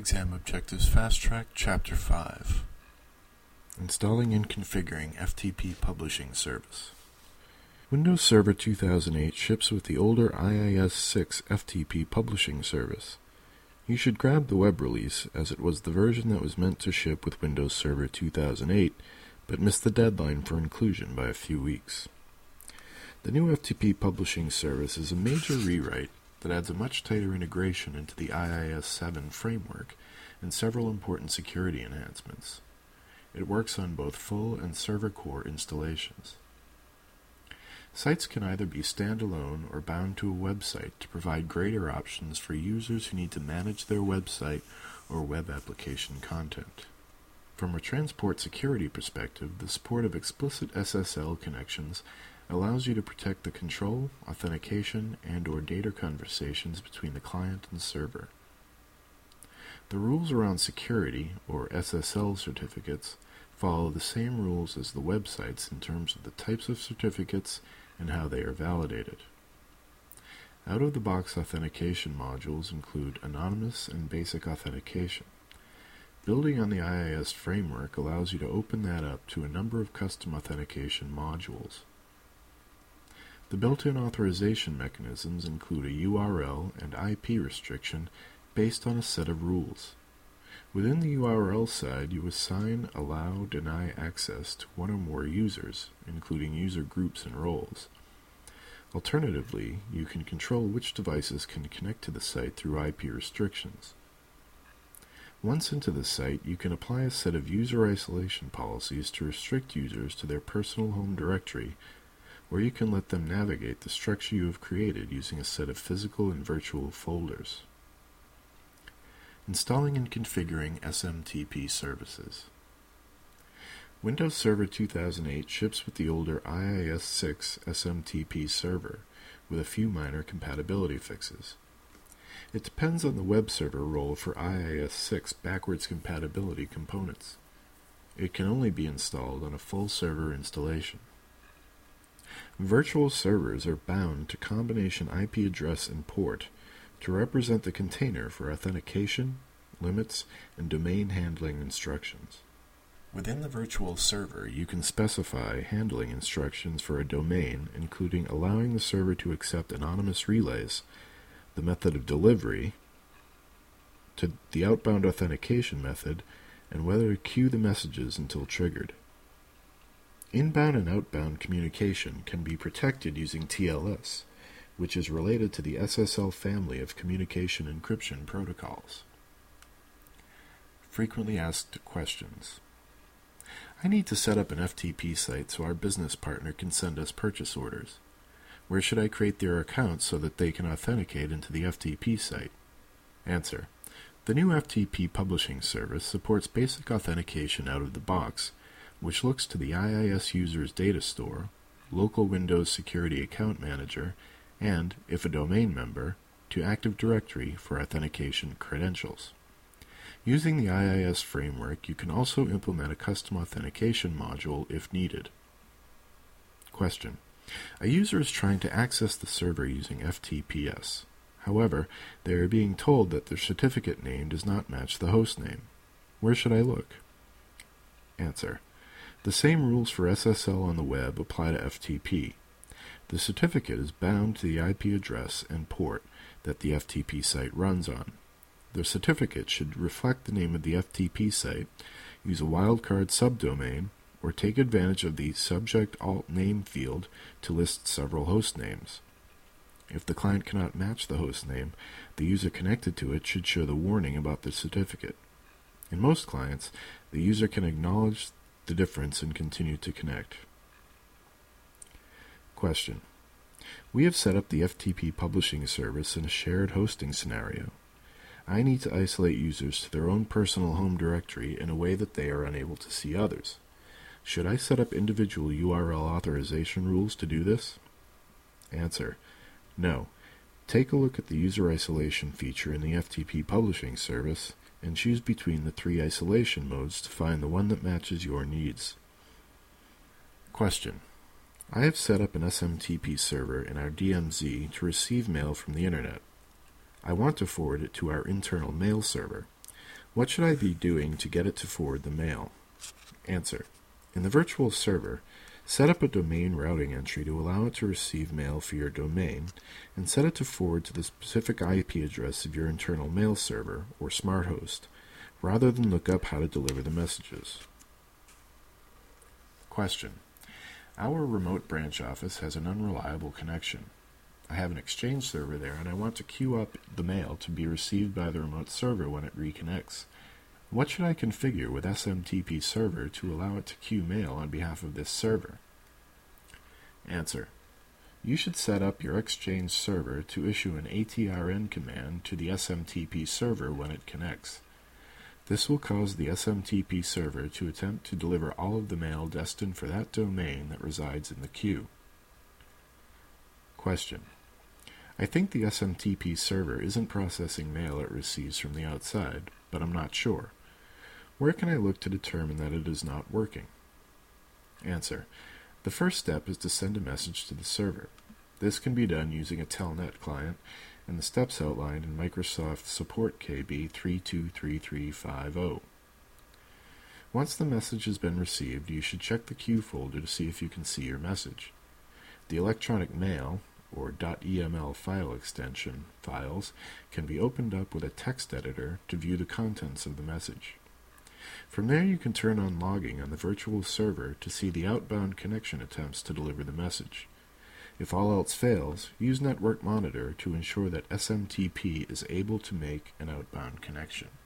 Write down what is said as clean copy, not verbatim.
Exam Objectives Fast Track, Chapter 5. Installing and configuring FTP Publishing Service. Windows Server 2008 ships with the older IIS-6 FTP Publishing Service. You should grab the web release, as it was the version that was meant to ship with Windows Server 2008, but missed the deadline for inclusion by a few weeks. The new FTP Publishing Service is a major rewrite that adds a much tighter integration into the IIS-7 framework and several important security enhancements. It works on both full and server core installations. Sites can either be standalone or bound to a website to provide greater options for users who need to manage their website or web application content. From a transport security perspective, the support of explicit SSL connections allows you to protect the control, authentication, and/or data conversations between the client and server. The rules around security, or SSL certificates, follow the same rules as the websites in terms of the types of certificates and how they are validated. Out-of-the-box authentication modules include anonymous and basic authentication. Building on the IIS framework allows you to open that up to a number of custom authentication modules. The built-in authorization mechanisms include a URL and IP restriction based on a set of rules. Within the URL side, you assign, allow, deny access to one or more users, including user groups and roles. Alternatively, you can control which devices can connect to the site through IP restrictions. Once into the site, you can apply a set of user isolation policies to restrict users to their personal home directory, or you can let them navigate the structure you have created using a set of physical and virtual folders. Installing and configuring SMTP services. Windows Server 2008 ships with the older IIS-6 SMTP server, with a few minor compatibility fixes. It depends on the web server role for IIS-6 backwards compatibility components. It can only be installed on a full server installation. Virtual servers are bound to combination IP address and port to represent the container for authentication, limits, and domain handling instructions. Within the virtual server, you can specify handling instructions for a domain, including allowing the server to accept anonymous relays, the method of delivery, to the outbound authentication method, and whether to queue the messages until triggered. Inbound and outbound communication can be protected using TLS, which is related to the SSL family of communication encryption protocols. Frequently asked questions. I need to set up an FTP site so our business partner can send us purchase orders. Where should I create their account so that they can authenticate into the FTP site? Answer. The new FTP publishing service supports basic authentication out of the box, which looks to the IIS user's data store, local Windows Security Account Manager, and, if a domain member, to Active Directory for authentication credentials. Using the IIS framework, you can also implement a custom authentication module if needed. Question. A user is trying to access the server using FTPS. However, they are being told that their certificate name does not match the host name. Where should I look? Answer. The same rules for SSL on the web apply to FTP. The certificate is bound to the IP address and port that the FTP site runs on. The certificate should reflect the name of the FTP site, use a wildcard subdomain, or take advantage of the subject alt name field to list several host names. If the client cannot match the host name, the user connected to it should show the warning about the certificate. In most clients, the user can acknowledge the difference and continue to connect. Question. We have set up the FTP publishing service in a shared hosting scenario. I need to isolate users to their own personal home directory in a way that they are unable to see others. Should I set up individual URL authorization rules to do this? Answer. No. Take a look at the user isolation feature in the FTP publishing service and choose between the 3 isolation modes to find the one that matches your needs. Question. I have set up an SMTP server in our DMZ to receive mail from the Internet. I want to forward it to our internal mail server. What should I be doing to get it to forward the mail? Answer. In the virtual server, set up a domain routing entry to allow it to receive mail for your domain, and set it to forward to the specific IP address of your internal mail server, or smart host, rather than look up how to deliver the messages. Question. Our remote branch office has an unreliable connection. I have an Exchange server there, and I want to queue up the mail to be received by the remote server when it reconnects. What should I configure with SMTP Server to allow it to queue mail on behalf of this server? Answer. You should set up your Exchange server to issue an ATRN command to the SMTP server when it connects. This will cause the SMTP server to attempt to deliver all of the mail destined for that domain that resides in the queue. Question. I think the SMTP server isn't processing mail it receives from the outside, but I'm not sure. Where can I look to determine that it is not working? Answer. The first step is to send a message to the server. This can be done using a Telnet client, and the steps outlined in Microsoft Support KB 323350. Once the message has been received, you should check the queue folder to see if you can see your message. The electronic mail, or .eml file extension, files can be opened up with a text editor to view the contents of the message. From there you can turn on logging on the virtual server to see the outbound connection attempts to deliver the message. If all else fails, use Network Monitor to ensure that SMTP is able to make an outbound connection.